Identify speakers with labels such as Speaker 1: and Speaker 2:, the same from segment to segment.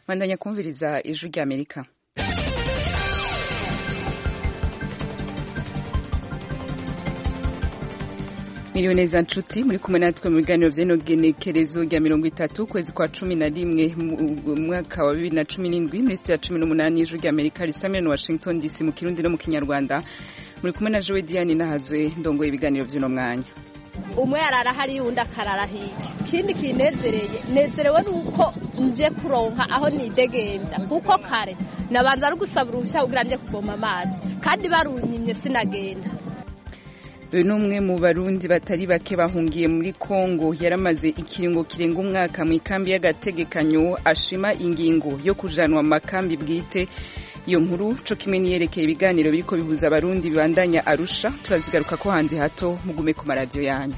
Speaker 1: Bandanya kumviriza ijwi rya Amerika. Miliyoni za nshuti muri kumwe natwe mu biganiro vy'ino genekerezo rya 30 kwezi kwa 11 mu mwaka wa 2017 Minisitiri ya 18 y'ijwi rya Amerika risamira no Washington DC mu Kirundi no mu Kinyarwanda. Muri kumwe na Joe Diane Nahazwe ndongoye ibiganiro vy'ino mwanya.
Speaker 2: Umwe yarara hari undi akarara hirya. Ikindi kinezereye nezerewe nuko nje kuronka aho nidegenza kuko kare nabanza ari gusaba uruhushya kugira nje kuvoma amazi kandi barunyimye sinagenda.
Speaker 1: Numwe mu barundi batari bake bahungiye muri Kongo yaramaze ikiringo kirenga umwaka mu ikambi y'agategekanyo ashima ingingo yo kujanwa makambi bwite. Iyo nkuru co kimwe niyerekeye ibiganiro biriko bihuza abarundi bibandanya Arusha turazigaruka ko hanze hato mugume ku maradiyo yanyu.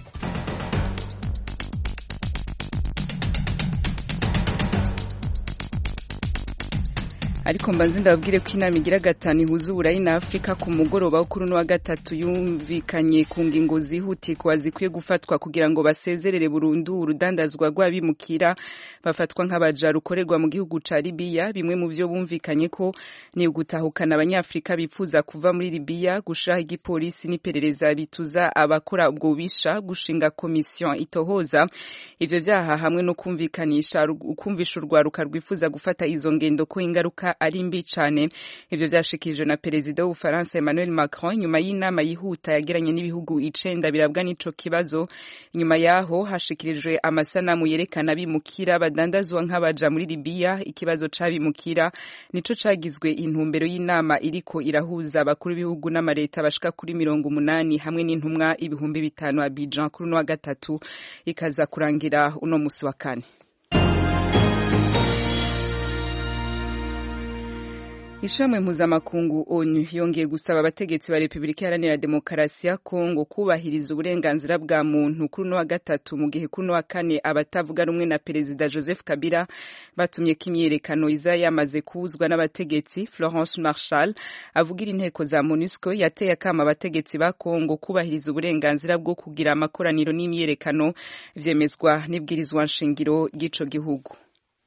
Speaker 1: Ariko mbanze ndababwire ko inama igira gatanu ihuza Uburayi na Afrika ku mugoroba wo kuri wa gatatu yumvikanye ku ngingo zihutirwa zikwiye gufatwa kugira ngo basezerere burundu urudandazwa rw'abimukira bafatwa nk'abaja rukorerwa mu gihugu ca Libya. Bimwe mu byo bumvikanye ko ni ugutahukana abanyafrika bifuza kuva muri Libya, gushiraho igipolisi n'iperereza bituza abakora ubwo bisha, gushinga komisiyo itohoza ivyo vyaha hamwe no kumvisha urwaruka rwifuza gufata izo ngendo ko ingaruka ari mbi cyane. Ivyo vyashikijwe na perezida w'Ufaransa Emmanuel Macron nyuma y'inama yihuta yagiranye n'ibihugu 9 birabwa n'ico kibazo. Nyuma yaho hashikirijwe amasanamu yerekana bimukira badandazwa nk'abaja muri Libya. Ikibazo c'abimukira nico cagizwe intumbero y'inama iriko irahuza abakuru b'ibihugu n'amareta bashika kuri 80 hamwe n'intumwa 5,000 Abidjan kuri wa gatatu ikaza kurangira uno musi wa kane. Ishamwe mpuzamakungu ONU yongeye gusaba abategetsi ba Republika Iharanira Demokarasi ya Kongo kubahiriza uburenganzira bwa muntu kuri wa gatatu mu gihe kuri wa kane abatavuga rumwe na Perezida Joseph Kabila batumye kimyerekano iza yamaze kuuzwa n'abategetsi. Florence Marshall avugira inteko za MONUSCO yateye akama abategetsi ba Kongo kubahiriza uburenganzira bwo kugira amakoraniro n'imyerekano vyemezwa n'ibwirizwa nshingiro ry'ico gihugu.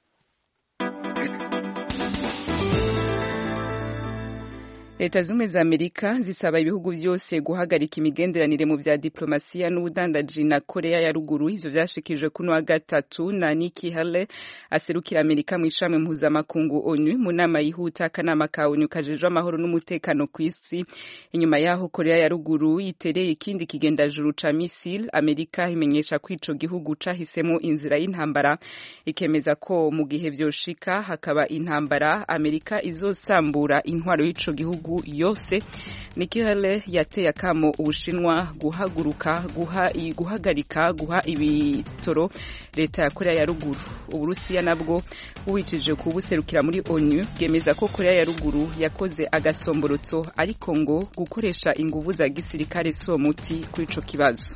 Speaker 1: Leta zumwe za Amerika zisaba ibihugu byose guhagarika imigenderanire mu vya diplomasiya n'ubudandaji na Korea ya ruguru. Ivyo vyashikijwe kuno wa gatatu na Nikki Haley aserukira Amerika mu ishamwe mpuzamakungu ONU mu nama yihuta akanama ka ONU kajejwe amahoro n'umutekano kw'isi. Inyuma yaho Korea ya ruguru itereye ikindi kigendajuru ca missile, Amerika imenyesha ko ico gihugu cahisemo inzira y'intambara, ikemeza ko mu gihe vyoshika hakaba intambara Amerika izosambura intwaro y'ico gihugu yose. Nikki Haley yateye akamo Ubushinwa guhagarika guha ibitoro leta ya Korea ya ruguru. Uburusiya nabwo buwicije kubuserukira muri ONU bwemeza ko Korea ya ruguru yakoze agasomborotso ariko ngo gukoresha inguvu za gisirikare so muti kuri ico kibazo.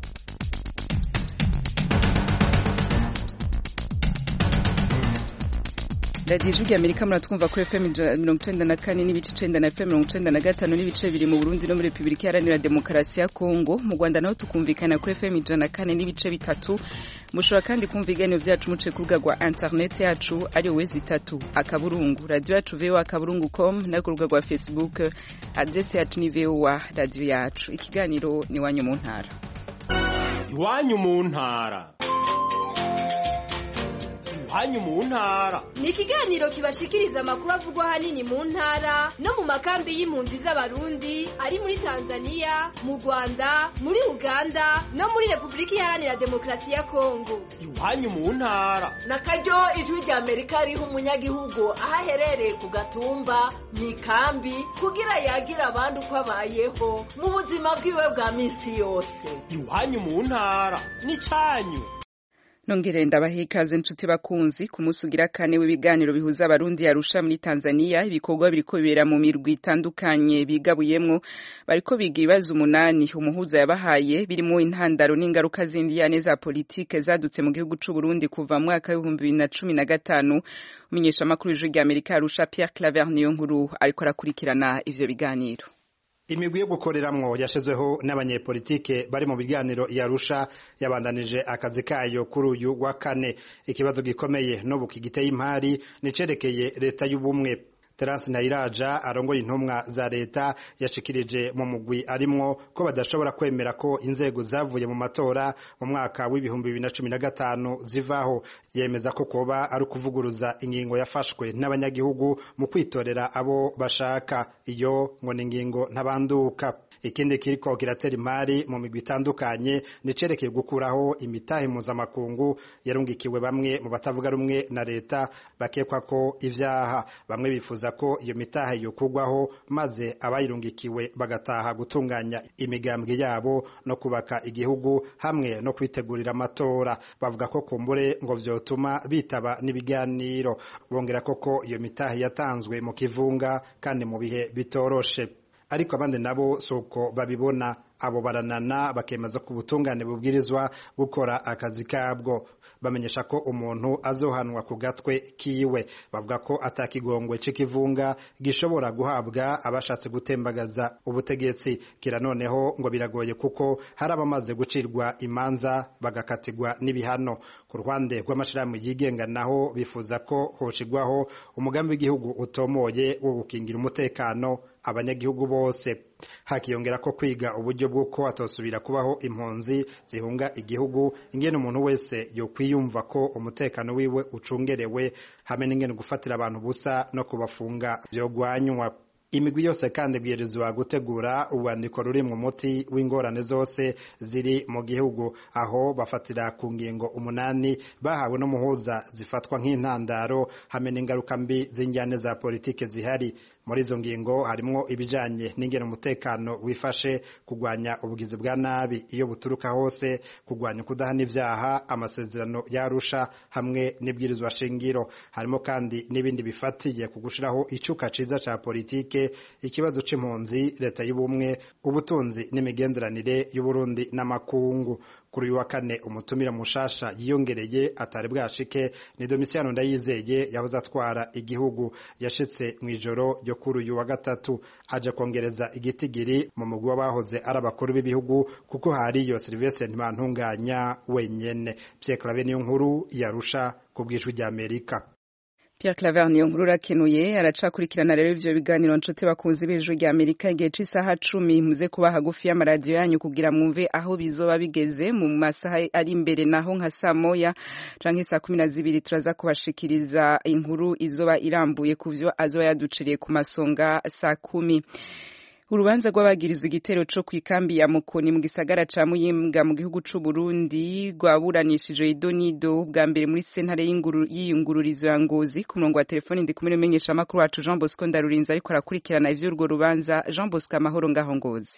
Speaker 1: Radio Ijwi Amerika muratwumva kuri FM 94 n'ibice 9 na FM 95 n'ibice biri mu Burundi no muri Republika Iharanira Demokarasi ya Kongo. Mu Rwanda naho tukumvikana kuri FM 104 n'ibice 3. Mushobora kandi kumva ibiganiro vyacu muce ku rubuga rwa internet yacu ari wezi3 akaburungu radio yacu voa.com na ku rubuga rwa Facebook address yacu ni voa radio yacu. Ikiganiro ni wanyu mu ntara.
Speaker 3: Iwanyu mu ntara. Hanyu mu ntara
Speaker 4: ni ikiganiro kibashikiriza amakuru avugwa hanini mu ntara no mu makambi y'impunzi z'abarundi ari muri Tanzania, mu Rwanda, muri Uganda no muri Republika Iharanira Demokarasi ya Kongo.
Speaker 3: Iwanyu mu ntara
Speaker 5: nakaryo ijwi rya Amerika riho umunyagihugu ahaherereye ku gatumba mu ikambi kugira yagira abandi uko abayeho mu buzima bwiwe bwa minsi yose.
Speaker 3: Iwanyu mu ntara ni canyu.
Speaker 1: Nongere ndabahikaze nshuti bakunzi ku munsi ugira kane w'ibiganiro bihuza abarundi Arusha muri Tanzania. Ibikorwa biriko bibera mu mirwi itandukanye bigabuyemwo, bariko biga ibibazo 8 umuhuza yabahaye birimo intandaro n'ingaruka zindi yane za politike zadutse mu gihugu c'u Burundi kuva mu mwaka wa 2015. Umenyesha makuru y'Ijwi rya Amerika Arusha Pierre Claver niyo nkuru ariko arakurikirana ivyo biganiro.
Speaker 6: imigwi yo gukoreramwo yashizweho n'abanyepolitike bari mu biganiro yarusha yabandanije akazi kayo kuri uyu wa kane. Ikibazo gikomeye n'ubu kigiteye impari nicerekeye leta y'ubumwe. Terence Ntayiraja arongoye intumwa za leta yashikirije mu mugwi arimwo ko badashobora kwemera ko inzego zavuye mu matora mu mwaka w'2015 zivaho. Yemeza ko koba ari kuvuguruza ingingo yafashwe n'abanyagihugu mu kwitorera abo bashaka. Iyo ngo ni ingingo ntabanduka. Ikindi kiriko kiratera imari mu migwi itandukanye nicerekeye gukuraho imitahe mpuzamakungu yarungikiwe bamwe mu batavuga rumwe na leta bakekwa ko ivyaha. Bamwe bifuza ko iyo mitahe yokugwaho maze abayirungikiwe bagataha gutunganya imigambwe yabo no kubaka igihugu hamwe no kwitegurira amatora. Bavuga ko kumbure ngo vyotuma bitaba n'ibiganiro. Bongera koko iyo mitahe yatanzwe mu kivunga kandi mu bihe bitoroshe. Ariko abandi nabo suko babibona. Abo baranana bakemeza ko ubutungane bubwirizwa gukora akazi kabwo. Bamenyesha ko umuntu azohanwa ku gatwe kiwe. Bavuga ko atakigongwe c'ikivunga gishobora guhabwa abashatse gutembagaza ubutegetsi. Kira noneho ngo biragoye kuko hari abamaze gucirwa imanza bagakatirwa n'ibihano. Ku ruhande rw'amashirahamwe yigenga naho bifuza ko hoshigwaho umugambi w'igihugu utomoye wo gukingira umutekano abanyagihugu bose. Hakiyongera ko kwiga uburyo bw'uko atosubira kubaho impunzi zihunga igihugu, ingene umuntu wese yo kwiyumva ko umutekano wiwe ucungerewe, hamwe n'ingene gufatira abantu busa no kubafunga vyogwanywa. Imigwi yose kandi bwirizwa gutegura ubwandiko ruri mu muti w'ingorane zose ziri mu gihugu, aho bafatira ku ngingo 8 bahawe no muhuza zifatwa nk'intandaro hamwe n'ingaruka mbi z'injyane za politike zihari. Muri izo ngingo harimwo ibijanye n'ingene umutekano wifashe, kugwanya ubugizi bwa nabi iyo buturuka hose, kugwanya kudahana ivyaha, amasezerano yarusha hamwe n'ibwirizwa shingiro. Harimo kandi n'ibindi bifatiye kugushiraho icuka ciza ca politike, ikibazo c'impunzi, leta y'ubumwe, ubutunzi n'imigenderanire y'Uburundi n'amakungu. Kuri uyu wa kane umutumira mushasha yiyongereye atari bwashike ni Domitiano Ndayizeye yahoze atwara igihugu. Yashitse mwijoro ryo kuri uyu wa gatatu aje kongereza igitigiri mu mugwi w'abahoze ari abakuru b'ibihugu kuko hari yo Sylvestre Ntibantunganya wenyene. Pierre Claver niyo nkuru yarusha ku bw'ijwi rya Amerika.
Speaker 1: Pierre Claver niyo nkuru rakenuye aracakurikirana rero ivyo biganiro nshuti bakunzi b'ijwi rya Amerika igihe c'isaha 10 muze kuba hagufi y'amaradiyo yanyu kugira mwumve aho bizoba bigeze mu masaha ari imbere, naho nka saa moya canke saa 12 turaza kubashikiriza inkuru izoba irambuye kuvyo azoba yaduciriye ku masonga saa 10. Urubanza rw'abagirizwa igitero co kwikambi ya Mukoni mu gisagara ca Muyinga mu gihugu c'u Burundi rwaburanishijwe idonido bwa mbere muri sentare y'iyungururizo ya Ngozi. Ku murongo wa telefoni ndi kumwe n'umumenyesha makuru wacu Jean Bosco Ndarurinze ariko arakurikirana ivyo urwo rubanza. Jean Bosco, amahoro ngaho Ngozi?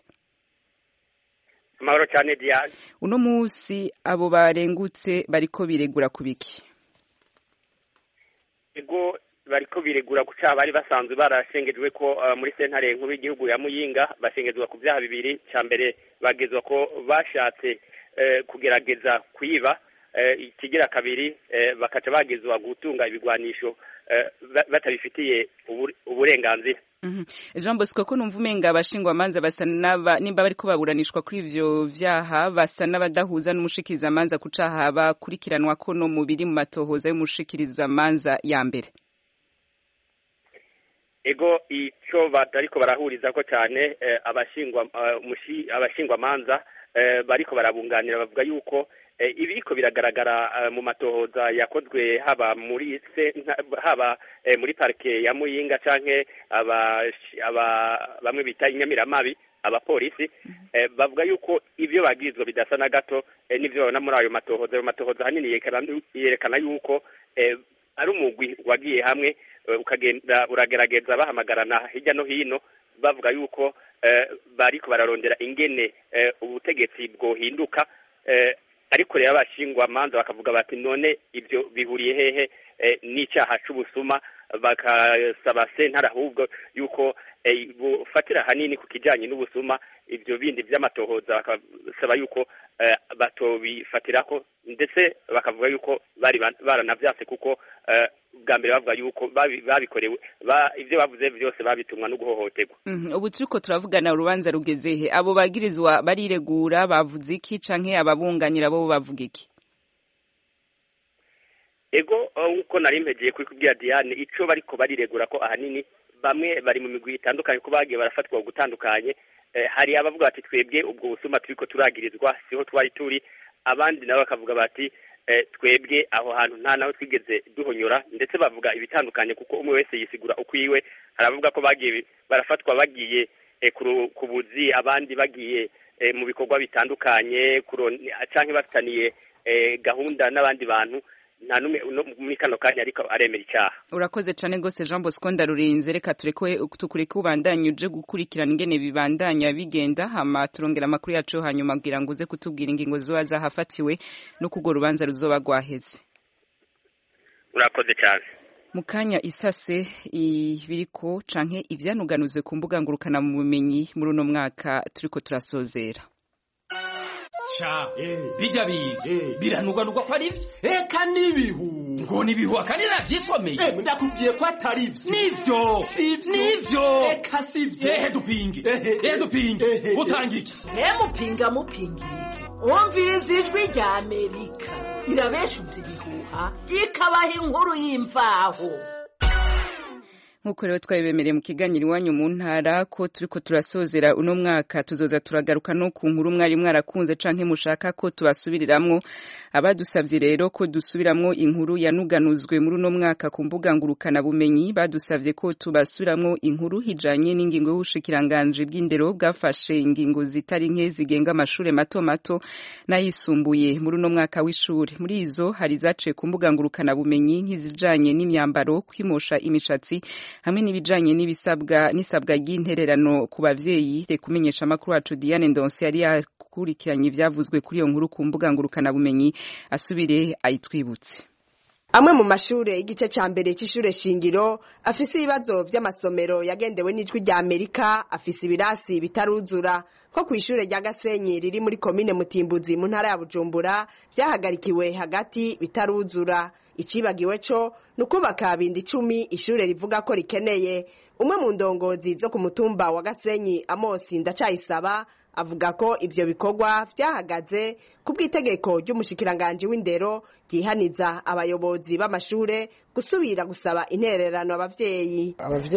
Speaker 7: Amahoro cyane Diane.
Speaker 1: Uno musi abo barengutse bariko biregura kubiki?
Speaker 7: Ego bariko biregura kuca bari basanzwe barashengejwe ko muri sentare nkuru y'igihugu ya Muyinga bashengezwa ku byaha bibiri. Ca mbere bagezwa ko bashatse kugerageza kwiba, ikigira kabiri bakaca bagezwa gutunga ibigwanisho batabifitiye uburenganzira.
Speaker 1: Jean Bosco, ko numva umenga abashingwa manza basa nimba bariko baburanishwa kuri ivyo vyaha basa n'abadahuza n'umushikiriza manza kucaha bakurikiranwa ko no mubiri mu matohoza y'umushikiriza manza ya mbere.
Speaker 7: Ego ico batariko barahuriza ko cyane abashingwa manza bariko barabunganira bavuga yuko ibiriko biragaragara mu matohoza yakozwe haba muri parke ya Muyinga canke bamwe bita inyamiramabi abapolisi bavuga yuko ivyo bagirizwa bidasa na gato n'ivyo babona muri ayo matohoza hanini yerekana yuko ari umugwi wagiye hamwe ukagenda uragerageza bahamagarana hirya no hino bavuga yuko bariko bararondera ingene ubutegetsi bwohinduka, ariko rero abashingwa manza bakavuga bati none ivyo bihuriye hehe n'icyaha c'ubusuma, bakasaba sentare ahubwo yuko bufatira hanini ku kijanye n'ubusuma ivyo bindi vy'amatohoza bakasaba yuko batobifatirako ndetse bakavuga yuko bari baranavyase kuko bwa mbere bavuga yuko babikorewe ivyo bavuze byose babitumwa no guhohoterwa.
Speaker 1: Ubu turiko turavugana urubanza rugezehe, abo bagirizwa bariregura bavuze iki canke ababunganira bo bavuga iki?
Speaker 7: Ego uko nari mpegeye kubwira Diane ico bariko bariregura ko ahanini bamwe bari mu migwi itandukanye ko bagiye barafatwa gutandukanye. Hari abavuga bati twebwe ubwo busuma turiko turagirizwa siho twari turi, abandi nabo bakavuga bati twebwe aho hantu nta naho twigeze duhonyora, ndetse bavuga ibitandukanye kuko umwe wese yisigura ukwiwe. Haravuga ko bagiye barafatwa bagiye ku buzi, abandi bagiye mu bikorwa bitandukanye canke bafitaniye gahunda n'abandi bantu, nta numwe muri kano kanya ariko aremera icyaha.
Speaker 1: Urakoze cyane gose Jean Bosco Ndarurinze, reka tukureke ubandanye uje gukurikirana ingene bibandanya bigenda, hama turongera amakuru yacu hanyuma kugira ngo uze kutubwira ingingo zoba zahafatiwe no kugo rubanza ruzoba rwaheze.
Speaker 7: Urakoze cyane.
Speaker 1: Mukanya isase ibiriko canke ivyanuganuzwe ku mbuga ngurukana mu bumenyi muri uno mwaka turiko turasozera.
Speaker 8: Cha bijya biranuganurwa ko ari byo
Speaker 3: eka nibihu
Speaker 8: ngo nibihu akandi navyisomeye
Speaker 3: ndakubwiye ko atari byo
Speaker 8: nivyo
Speaker 3: eka sivyo
Speaker 8: dupinge utangike
Speaker 5: mupinga umviriza ijwi rya Amerika irabeshuza ibihuha ikabaha inkuru y'imvaho.
Speaker 1: Nkuko rero twabibemereye mu kiganiro iwanyu mu ntara ko turiko turasozera uno mwaka, tuzoza turagaruka no ku nkuru mwari mwarakunze canke mushaka ko tubasubiriramwo. Abadusavye rero ko dusubiramwo inkuru yanuganuzwe muri uno mwaka ku mbuga ngurukana bumenyi, badusavye ko tubasubiramwo inkuru hijanye n'ingingo y'ubushikiranganje bw'indero bwafashe ingingo zitari nke zigenga amashure mato mato n'ayisumbuye muri uno mwaka w'ishure. Muri izo hari zaciye ku mbuga ngurukana bumenyi nk'izijanye n'imyambaro, kwimosha imishatsi hamwe n'ibijanye n'isabwa ry'intererano ku bavyeyi. Reka kumenyesha amakuru wacu Diane Ndonse yari yakurikiranye ivyavuzwe kuri iyo nkuru ku mbuga ngurukana bumenyi, asubire ayitwibutse.
Speaker 9: Amwe mu mashure igice ca mbere c'ishure shingiro afise ibibazo vy'amasomero yagendewe n'ijwi rya Amerika, afise ibirasi bitaruzura ko kw'ishure rya Gasenyi riri muri komine Mutimbuzi mu ntara ya Bujumbura vyahagarikiwe hagati bitaruzura. Icibagiwe co nukubaka bindi 10 ishure rivuga ko rikeneye. Umwe mu ndongozi zo ku mutumba wa Gasenyi Amosi Ndacayisaba avuga ko ivyo bikorwa vyahagaze kubw'itegeko ry'umushikiranganje w'indero ryihaniza abayobozi b'amashure gusubira gusaba intererano abavyeyi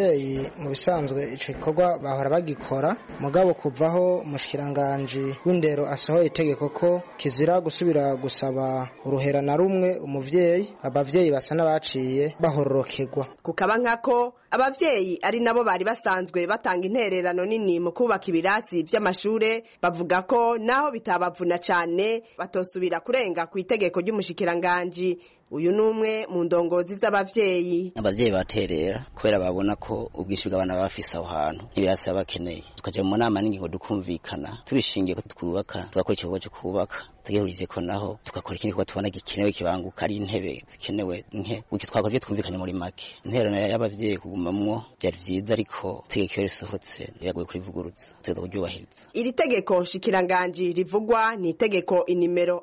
Speaker 10: mu bisanzwe ico gikorwa bahora bagikora, mugabo kuvaho umushikiranganje w'indero asohoye itegeko ko kizira gusubira gusaba uruhera na rumwe umuvyeyi, abavyeyi basa n'abaciye bahororokerwa.
Speaker 9: Kukaba nkako abavyeyi ari nabo bari basanzwe batanga intererano nini mu kubaka ibirasi vy'amashure, bavuga ko naho bitabavuna cane batosubira kurenga ku itegeko ry'umushikiranganje. Uyu numwe mu ndongozi z'abavyeyi.
Speaker 11: Abavyeyi baterera kubera babona ko ubwishi bw'abana bafise aho hantu ibirasi bakeneye, tukaje mu nama n'ingingo dukumvikana tubishingiye ko twubaka, tugakora ikikorwa cyo kubaka, tugehurije ko naho tugakora ikindi ko tubona gikenewe kibanguka ari intebe zikenewe nke, ucyo twakora byo twumvikanye muri make. Intererano y'abavyeyi kugumamwo byari vyiza, ariko tegeko risohotse ryagoye kurivugurutsa, tuza kuryubahiriza.
Speaker 9: Iri tegeko shikiranganje rivugwa ni itegeko inimero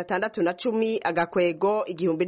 Speaker 9: 610 agakwego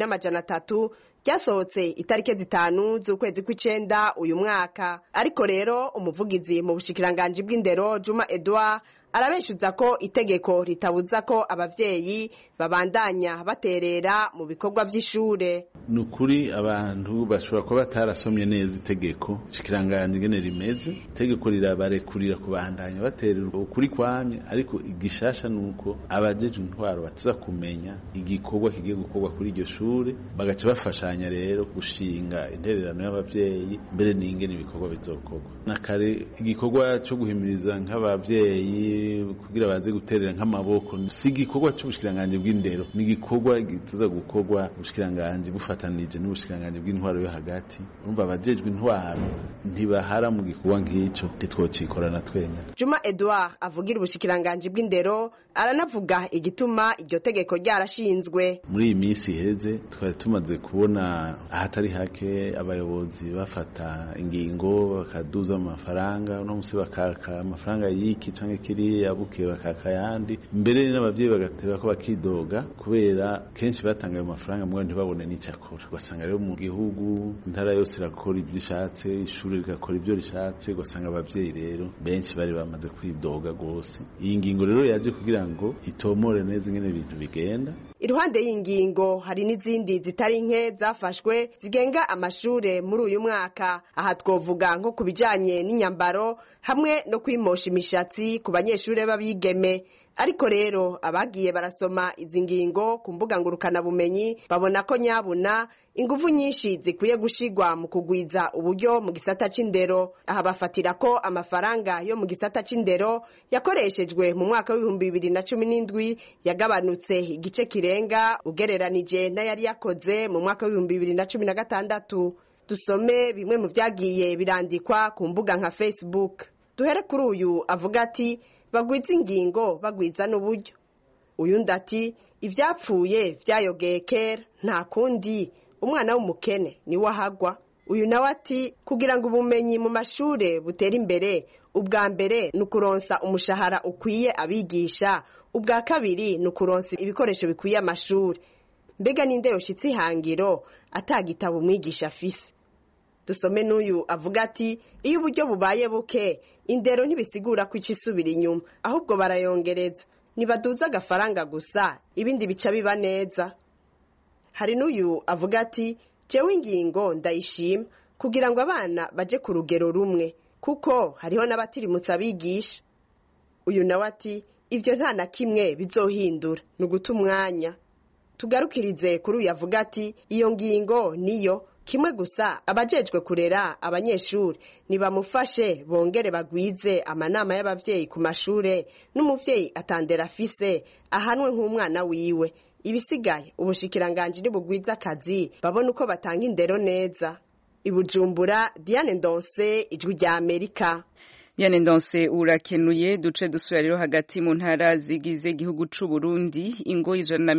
Speaker 9: 1300 ryasohotse itarike 5 z'ukwezi kw'icenda uyu mwaka. Ariko rero umuvugizi mu bushikiranganje bw'indero Juma Edouard arabeshuza ko itegeko ritabuza ko abavyeyi babandanya baterera mu bikorwa vy'ishure.
Speaker 12: Nukuri abantu bashobora kuba batarasomye neza itegeko shikiranganje ngene rimeze. Itegeko rirabarekurira kubandanya baterera ukuri kwamye, ariko igishasha nuko abajeje intwaro batiza kumenya igikorwa kigiye gukorwa kuri iryo shure, bagaca bafashanya rero gushinga intererano y'abavyeyi mbere n'ingene ibikorwa bizokorwa. Nakare igikorwa cyo guhimiriza nk'abavyeyi kugira baze guterera nk'amaboko si igikorwa cy'ubushikiranganje bw'indero, ni igikorwa gituza gukorwa ubushikiranganje bufatanije n'ubushikiranganje bw'intwaro yo hagati. Urumva abajejwe intwaro ntibahara mu gikorwa nk'ico, titwocikorana twenya.
Speaker 9: Juma Edouard avugira ubushikiranganje bw'indero aranavuga igituma iryo tegeko ryarashinzwe.
Speaker 12: Muri iyi minsi iheze twari tumaze kubona ahatari hake abayobozi bafata ingingo bakaduza amafaranga, no musi bakaka amafaranga y'iki canke kiri bukeye yabuke bakaka yandi mbere n'abavyeyi bagateba ko bakidoga kubera kenshi batanga ayo mafaranga mwe ntibabone n'icyakora ugasanga rero mu gihugu intara yose irakora ibyo ishatse ishuri rigakora ibyo rishatse ugasanga abavyeyi rero benshi bari bamaze kwidoga gose iyi ngingo rero yaje kugira ngo itomore neza ingene ibintu bigenda.
Speaker 9: Iruhande y'ingingo hari n'izindi zitari nke zafashwe zigenga amashure muri uyu mwaka. Aha twovuga nko kubijanye n'inyambaro hamwe no kwimosha imishatsi ku banyeshure b'abigeme. Ariko rero abagiye barasoma izi ngingo ku mbuga ngurukana bumenyi babona ko nyabuna ingufu nyinshi zikwiye gushigwa mu kugwiza uburyo mu gisata c'indero. Aha bafatira ko amafaranga yo mu gisata c'indero yakoreshejwe mu mwaka w'2017 yagabanutse igice kirenga ugereranije n'ayari yakoze mu mwaka w'2016. Dusome bimwe mu vyagiye birandikwa ku mbuga nka Facebook. Duhere kuri uyu avuga ati bagwiza ingingo bagwiza n'uburyo. Uyundi ati ivyapfuye vyayogeye kera nta kundi umwana w'umukene ni wahagwa. Uyu nawe ati kugira ngo ubumenyi mu mashure butera imbere ubwa mbere nukuronsa umushahara ukwiye abigisha, ubwa kabiri nukuronsa ibikoresho bikwiye amashuri. Mbega ninde yoshitse ihangiro atagitabo umwigisha afise. Dusome n'uyu avuga ati iyo uburyo bubaye buke indero ntibisigura ko icisubira inyuma ahubwo barayongereza nibaduza agafaranga gusa ibindi bica biba neza. Hari n'uyu avuga ati jewe ingingo ndayishima kugira ngo abana baje ku rugero rumwe kuko hariho n'abatirimutsa abigisha. Uyu nawe ati ivyo nta na kimwe bizohindura nuguta umwanya. Tugarukirize kuri uyu avuga ati iyo ngingo niyo kimwe gusa abajejwe kurera abanyeshuri nibamufashe bongere bagwize amanama y'abavyeyi ku mashure n'umuvyeyi atandera afise ahanwe nk'umwana wiwe. Ibisigaye ubushikiranganje nibugwiza akazi babona uko batanga indero neza. Ibujumbura, Diane Ndonse, Ijwi rya Amerika.
Speaker 1: Diane Ndonse urakenuye. Duce dusubira rero hagati mu ntara zigize igihugu c'u Burundi. Ingo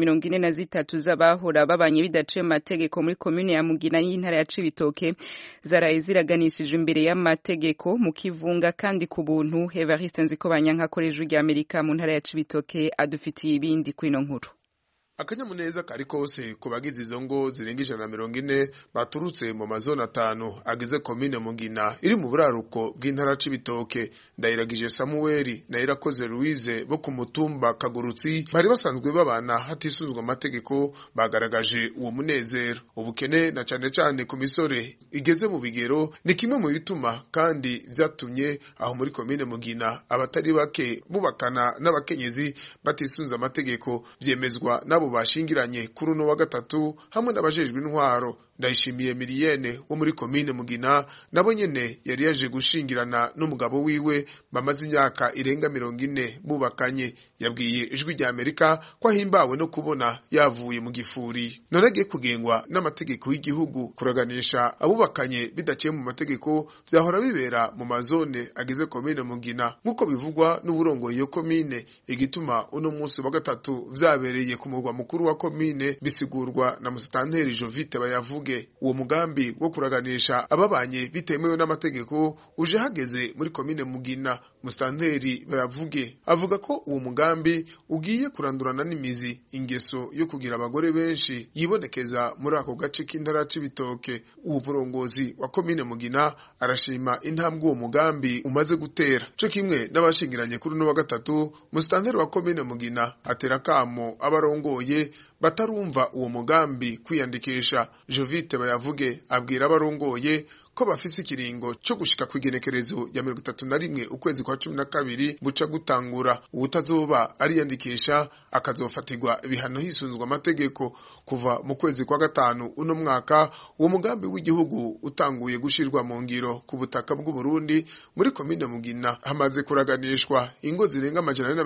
Speaker 1: 143 z'abahora babanye bidaciye amategeko muri komune ya Mugina y'intara ya Cibitoke zaraye ziraganishije imbere y'amategeko mu kivunga kandi ku buntu. Evariste Nzikobanyanka akoresha Ijwi rya Amerika mu ntara ya Cibitoke adufitiye ibindi kwino nkuru.
Speaker 13: Akanyamuneza kari kose ku bagize izo ngo zirenga 140 baturutse mu mazona 5 agize komine Mugina iri mu buraruko bw'intara Cibitoke. Ndayiragije Samuel na Irakoze Louise bo ku mutumba Kagurutsi bari basanzwe babana hatisuzwa amategeko bagaragaje uwo munezero. Ubukene na cane ku misore igeze mu bigero ni kimwe mu bituma kandi vyatumye aho muri komine Mugina abatari bake bubakana n'abakenyezi batisunza amategeko vyemezwa nabo bashingiranye kuri uno wa gatatu hamwe n'abajejwe intwaro. Ndayishimiye Miliyene wo muri komine Mugina nabo nyene yari yaje gushingirana n'umugabo wiwe bamaze imyaka irenga 40 bubakanye. Yabwiye Ijwi rya Amerika ko ahimbawe no kubona yavuye mu gifuri. Nonege kugengwa n'amategeko y'igihugu kuraganisha abubakanye bidaciye mu mategeko vyahora bibera mu mazone agize komine Mugina nkuko bivugwa n'uburongo iyo komine. Igituma uno munsi wa gatatu vyabereye ku murwa mukuru wa komine bisigurwa na Musitanteri Jovite Bayavuge. Uwo mugambi wo kuraganisha ababanye bitemewe n'amategeko uje hageze muri komine Mugina. Musitanteri Bayavuge avuga ko uwo mugambi ugiye kurandurana n'imizi ingeso yo kugira abagore benshi yibonekeza muri ako gace k'intara Cibitoke. Uwo murongozi wa komine Mugina arashima intambwe uwo mugambi umaze gutera. Cyo kimwe n'abashingiranye kuri no wa gatatu, Musitanteri wa komine Mugina atera kamo abarongoye batarumva uwo mugambi kwiyandikisha. Jovite Bayavuge abwira abarongoye ko bafise ikiringo cyo gushika kwigenekerezo ya 31 ukwezi kwa 12 buca gutangura. Ubutazoba ariyandikisha akazofatirwa ibihano hisunzwe amategeko. Kuva mu kwezi kwa gatanu uno mwaka uwo mugambi w'igihugu utanguye gushirwa mu ngiro ku butaka bw'u Burundi. Muri komine Mugina hamaze kuraganishwa ingo zirenga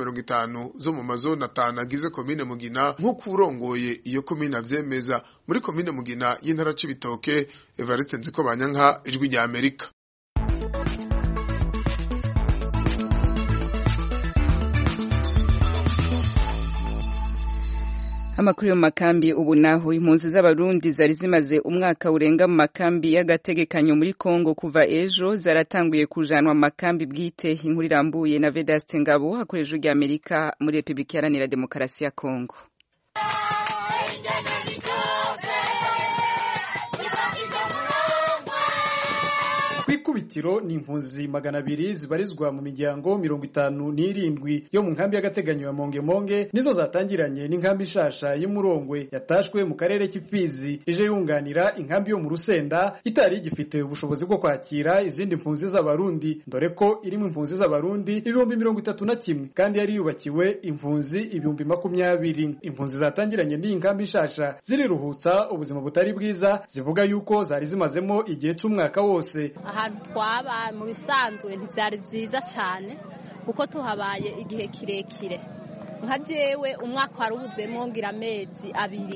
Speaker 13: 150 zo mu mazona 5 agize komine Mugina nk'uko urongoye iyo komine avyemeza. Muri komine Mugina y'intara Cibitoke, Evariste Nzikobanyanka, Ijwi rya Amerika.
Speaker 1: Amakuru yo makambi ubu naho impunzi z'abarundi zari zimaze umwaka urenga mu makambi y'agategekanyo muri Kongo kuva ejo zaratanguye kujanwa makambi bwite. Inkuru irambuye na Vedaste Ngabo akoresha rya Amerika muri Republika Iharanira Demokarasi ya Kongo.
Speaker 14: Kwikubitiro ni impunzi 200 zibarizwa mu miryango 57 yo mu nkambi y'agateganyo ya Mongemonge nizo zatangiranye n'inkambi shasha y'Umurongwe yatashwe mu karere k'Ifizi ije yunganira inkambi yo mu Rusenda itari gifite ubushobozi bwo kwakira izindi mpunzi z'abarundi dore ko irimo impunzi z'abarundi 31,000 kandi yari yubakiwe impunzi 20,020. Impunzi zatangiranye n'inkambi shasha ziriruhutsa ubuzima butari bwiza zivuga yuko zari zimazemo igihe cy'umwaka wose.
Speaker 2: Ahantu twaba mu bisanzwe ntivyari vyiza cyane kuko tuhabaye igihe kirekire. Nka jewe umwaka warubuzemo ngira amezi 2.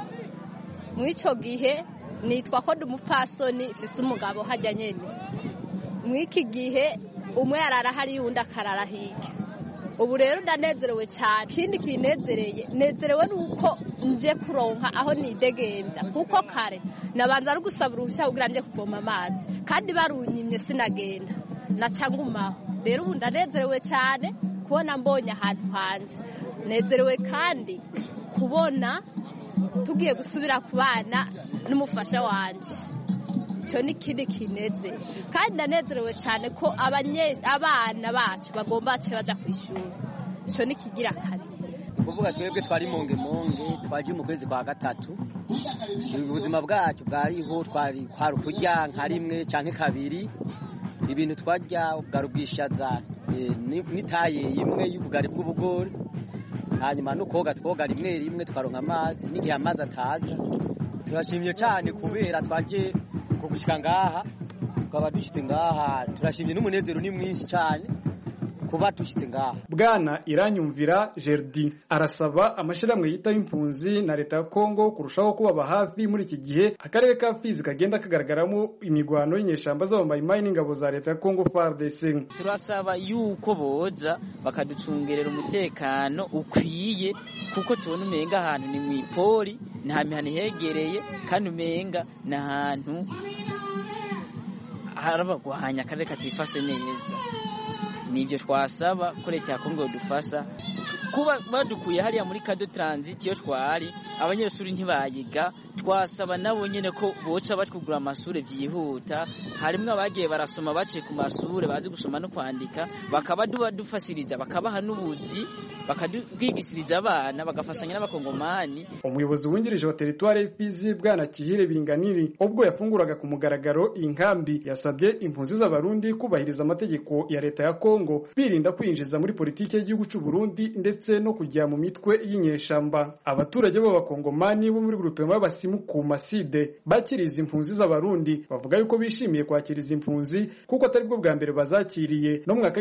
Speaker 2: Mu ico gihe nitwa ko ndumupfasoni ifise umugabo hajya nyene. Mu iki gihe umwe yarara hari yundi akarara hirya. Ubu rero ndanezerewe cyane. Kindi kinezereye nezerewe nuko nje kuronka aho nidegemvya kuko kare nabanza ari gusaba uruhushya kugira nje kuvoma amazi kandi barunyimye sinagenda nacangumaho. Rero ubu ndanezerewe cyane kubona mbonye ahantu hanze. Nezerewe kandi kubona tugiye gusubira kubana n'umufasha wanje. Cyo ni kindi kineze kandi ndanezerewe cyane ko abana bacu bagomba baje kwishura. Cyo ni kigira kabiri.
Speaker 15: Kuvuga twebwe twari Mongemonge twaje mu kwezi kwa 3. Ubuzima bwacu bwariho twari kurya nka rimwe canke kabiri. Ibintu twarya bwarubwishaza nitaye imwe y'ubugari bw'ubugori. Hanyuma no koga twoga rimwe twaronka amazi n'igihe amazi ataza. Turashimye cyane kubera twaje gushika ngaha tukaba dushite ngaha turashimye n'umunezero ni mwinshi cyane kuba dushite ngaha.
Speaker 14: Bwana Iranyumvira Gerdi arasaba amashiramwe yita impunzi na leta ya Kongo kurushaho kubaba hafi muri iki gihe akarere ka Fizi kagenda kagaragaramo imigwano y'inyeshamba z'abamayimayi n'ingabo za leta ya Kongo FARDC.
Speaker 16: Turasaba yuko boza bakaducungerera umutekano ukwiye kuko tubona umenga ahantu ni mwipoli nta mihana hegereye kandi umenga n'ahantu harabagwanya akarere katifase neza. Nibyo twasaba ko leta ya Kongo dufasa kuba badukuye hariya muri Kado Transit yo twari abanyeshuri ntibayiga. Twasaba nabo nyene ko boca batwugura amashure vyihuta. Harimwe abagiye barasoma bace ku mashure bazi gusoma no kwandika bakaba dufasiriza bakabaha n'ubuzi bakadubwigisiriza abana bagafasanya n'abakongomani.
Speaker 14: Umuyobozi wungirije wa territoire y'Ifizi Bwana Kihire Binganiri ubwo yafunguraga ku mugaragaro inkambi yasabye impunzi z'abarundi kubahiriza amategeko ya leta ya Kongo birinda kwinjiza muri politike y'igihugu cy'u Burundi ndetse no kujya mu mitwe y'inyeshamba. Abaturage b'abakongomani bo muri groupe y'abasimu ku Maside bakiriza impunzi z'abarundi bavuga yuko bishimiye kwakiriza impunzi kuko atari bwo bwa mbere bazakiriye no mwaka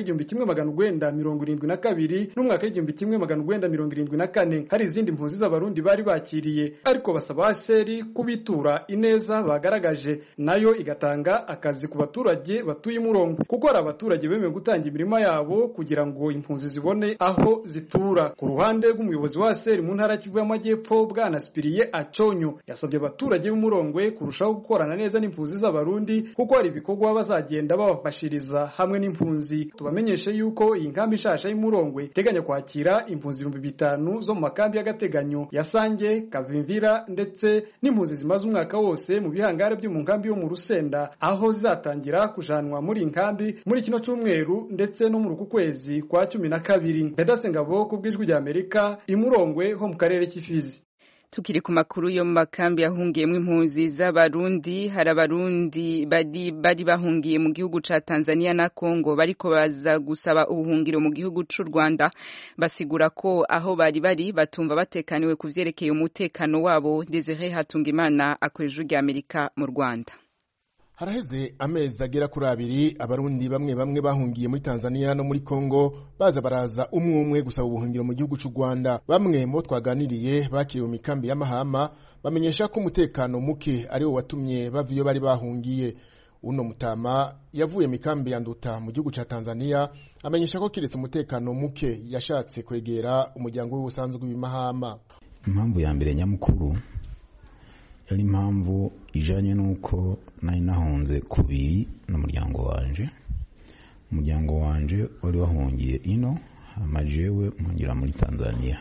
Speaker 14: 1972 n'umwaka 1974 hari izindi impunzi z'abarundi bari bakiriye ariko basaba seri kubitura ineza bagaragaje nayo igatanga akazi ku baturage batuye Murongo kuko ari abaturage bemeye gutanga imirima yabo kugira ngo impunzi zibone aho zitura. Ku ruhande rw'umuyobozi wa seri mu ntara Kivu y'Amajyepfo Bwana Spiriye Aconyo yasabye abaturage b'Umurongwe kurushaho gukorana neza n'impunzi z'abarundi kuko hari ibikorwa bazagenda babafashiriza hamwe n'impunzi. Tubamenyeshe yuko iyi nkambi shasha y'Umurongwe teganya kwakira impunzi 5,000 zo mu makambi y'agateganyo ya Sange, Kavimvira ndetse n'impunzi zimaze umwaka wose mu bihangare byo mu nkambi yo mu Rusenda aho zizatangira kujanwa muri inkambi muri kino cyumweru ndetse no muri uku kwezi kwa 12. Vedaste Ngabo ku bw'ijwi rya Amerika Imurongwe ho mu karere k'Ifizi.
Speaker 1: Tukiri ku makuru yo mu makambi yahungiyemo impunzi z'abarundi hari abarundi bari bahungiye mu gihugu ca Tanzania na Kongo bariko baza gusaba ubuhungiro mu gihugu c'u Rwanda basigura ko aho bari batumva batekaniwe kuvyerekeye umutekano wabo. Desire Hatungimana akoresha rya Amerika mu Rwanda.
Speaker 17: Haraheze amezi agera kuri 2 abarundi bamwe bahungiye muri Tanzania no muri Kongo baza baraza umwe gusaba ubuhungiro mu gihugu cy'u Rwanda. Bamwe mu twaganiriye bakiriwe mu mikambi ya Mahama bamenyesha ko umutekano muke ari wo watumye baviyo bari bahungiye. Uno mutama yavuye mikambi ya Nduta mu gihugu ca Tanzania amenyesha ko kiretse umutekano muke yashatse kwegera umuryango w'ubusanzwe w'Imahama.
Speaker 18: impamvu ya mbere nyamukuru yari impamvu ijanye n'uko nari nahunze kubiri n'umuryango wanje. Umuryango wanje wari wahungiye ino, amajewe mpungera muri Tanzania.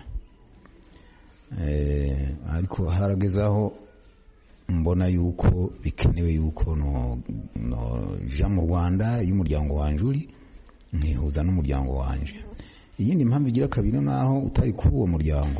Speaker 18: Ariko haragezaho mbona yuko bikenewe yuko no ja mu Rwanda y'umuryango wanje uri nkihuza n'umuryango wanje. Iyindi mpamvu igira kabiri naho utari kuri uwo muryango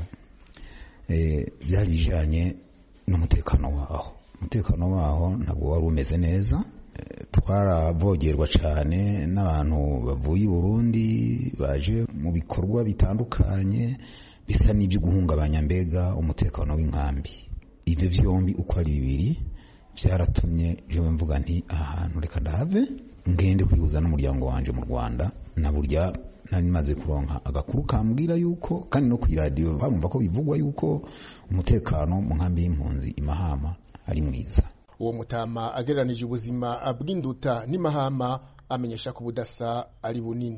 Speaker 18: byari bijanye n'umutekano waho. Umutekano waho ntabwo wari umeze neza. Twaravogerwa cyane n'abantu bavuye i Burundi baje mu bikorwa bitandukanye bisa n'ibyo guhungabanya mbega umutekano w'inkambi. Ibyo byombi uko ari bibiri byaratumye jewe mvuga nti ahantu reka ndahave ngende kwihuza n'umuryango wanje mu Rwanda. Na burya nari maze kuronka agakuru kambwira yuko kandi no ku radio barumva ko bivugwa yuko umutekano mu nkambi y'impunzi imahama ari mwiza.
Speaker 17: Uwo mutama agereranije ubuzima bw'induta n'imahama amenyesha ko budasa ari bunini.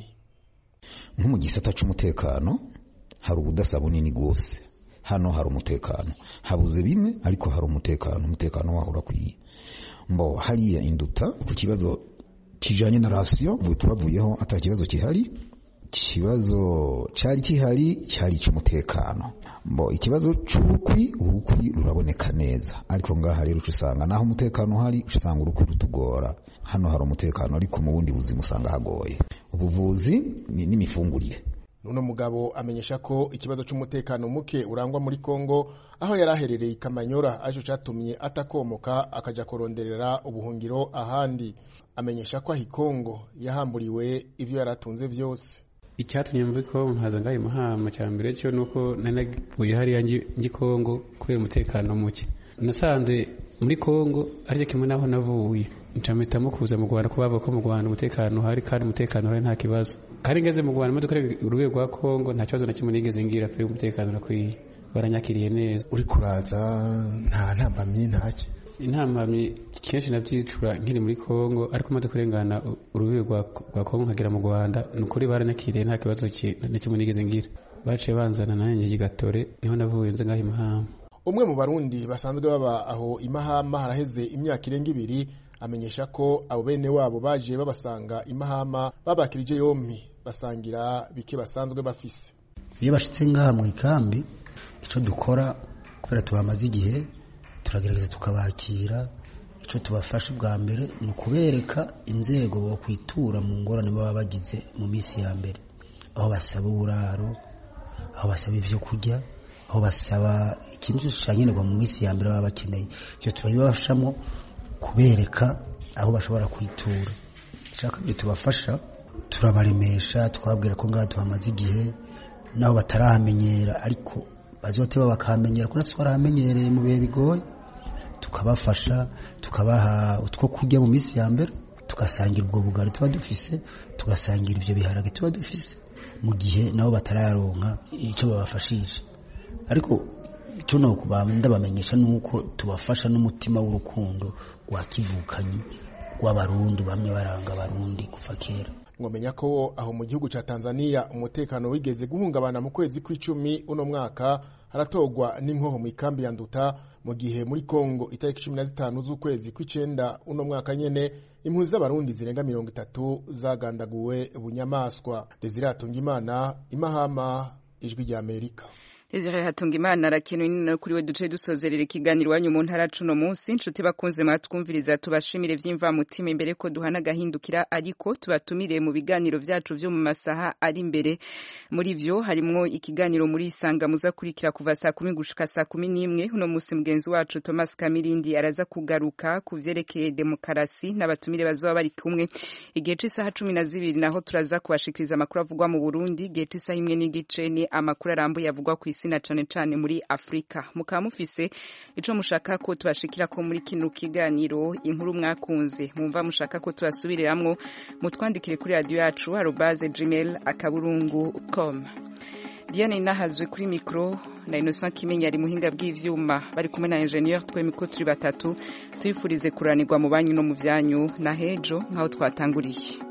Speaker 18: Nko mu gisata cy'umutekano hari ubudasa bunini gose. Hano hari umutekano, habuze bimwe ariko hari umutekano waho urakwiye. Mbo hariya induta ku kibazo kijanye na ratio turavuyeho ata kibazo kihari. Ikibazo cyari kihari cyari cy'umutekano. Mbo ikibazo cy'urukwi ruraboneka neza, ariko ngaha rero usanga naho umutekano hari usanga urukwi rutugora. Hano hari umutekano ariko mu bundi buzima usanga hagoye. Ubuvuzi n'imifungurire.
Speaker 17: Nuno mugabo amenyesha ko ikibazo cy'umutekano muke urangwa muri Kongo aho yaraherereye Kamanyora aje catumye atakomoka akaja koronderera ubuhungiro ahandi. Amenyesha ko Kongo yahamburiwe ivyo yaratunze vyose.
Speaker 19: Icyatumye muri Kongo nkaza ngaye Mahama cyambere cyo nuko nanaguye hari ngi Kongo kubera umutekano muke. Nasanze muri Kongo ari kimwe naho navuye. Ncamita kuza mu Rwanda kubaba ko mu Rwanda umutekano hari kandi umutekano hari nta kibazo. Kandi ngeze mu Rwanda maze kure urwego rwa Kongo nta kibazo na kimwe nigeze ngira pe umutekano nakwiye. Baranyakiriye neza.
Speaker 17: Uri kuraza nta ntambamye ntaki.
Speaker 19: Intambamye kenshi nabyicura nkiri muri Kongo ariko maze kurengana urwego rwa Kongo nkagera mu Rwanda nukuri baranyakiriye nta kibazo na kimwe nigeze ngira. Baciye banzana nanjye gigatore niho navuye nze ngahe Mahama.
Speaker 17: Umwe mu barundi basanzwe baba aho Imahama haraheze imyaka irenga 2 amenyesha ko abo bene wabo baje babasanga Imahama babakirije yompi basangira bike basanzwe bafise.
Speaker 20: Iyo bashitse ngaha mu ikambi ico dukora kubera tubamaze igihe turagerageza tukabakira. Ico tubafasha bwa mbere ni kubereka inzego bo kwitura mu ngorane baba bagize mu misi ya mbere, aho basaba uburaro, aho basaba ivyo kurya, aho basaba ikintu cyanyerwa mu misi ya mbere baba bakeneye. Ivyo turabibafashamo kubereka aho bashobora kwitura. Shaka byo tubafasha turabaremesha twabwira ko ngaha tuhamaze igihe naho batarahamenyera ariko bazoteba bakamenyera ko twarahamenyereye mu bihe bigoye. Tukabafasha tukabaha utwo kurya mu misi ya mbere, tugasangira ubwo bugari tuba dufise, tugasangira ivyo biharage tuba dufise mu gihe nabo batararonka ico babafashije. Ariko icyo no kubanda bamenyesha nuko tubafasha n'umutima w'urukundo rwa kivukanyi rw'abarundi bamwe baranga abarundi kuva kera.
Speaker 17: Mwomenya ko aho mu gihugu ca Tanzania umutekano wigeze guhungabana mu kwezi kw'icumi uno mwaka haratogwa n'inkoho mu ikambi ya Nduta, mu gihe muri Kongo itariki 15 z'ukwezi kw'icenda uno mwaka nyene impunzi z'abarundi zirenga 30 zagandaguwe bunyamaswa. Desire Hatungimana, Imahama, Ijwi rya Amerika.
Speaker 1: Desire Hatungimana arakenuye nino kuri we duce dusozerera ikiganiro wanyu mu ntara cuno munsi. Nshuti bakunze mwatwumviriza tubashimire vy'imva mutima imbere ko duhana gahindukira, ariko tubatumire mu biganiro vyacu vyo mu masaha ari imbere. Muri vyo harimwo ikiganiro muri Isanga muza kurikira kuva saa 10 gushika saa 11. Uno munsi mugenzi wacu Thomas Kamirindi araza kugaruka kuvyerekeye demokarasi n'abatumire bazoba bari kumwe. Igihe c'isaha 12 naho turaza kubashikiriza amakuru avugwa mu Burundi. Igihe c'isaha 1 n'igice ni amakuru arambuye avugwa ku isi na cane muri Afrika. Mukaba mufise ico mushaka ko tubashikira ko muri kino kiganiro, inkuru mwakunze mumva mushaka ko tubasubiriramwo, mutwandikire kuri radio yacu @gmail.com. Diane Nahazwe kuri micro na Innocent Kimenya ari muhinga bw'ivyuma, bari kumwe na ingenieur twemiko turi batatu. Tuyifurize kuranirwa mu banyu no mu vyanyu na hejo nkaho twatanguriye.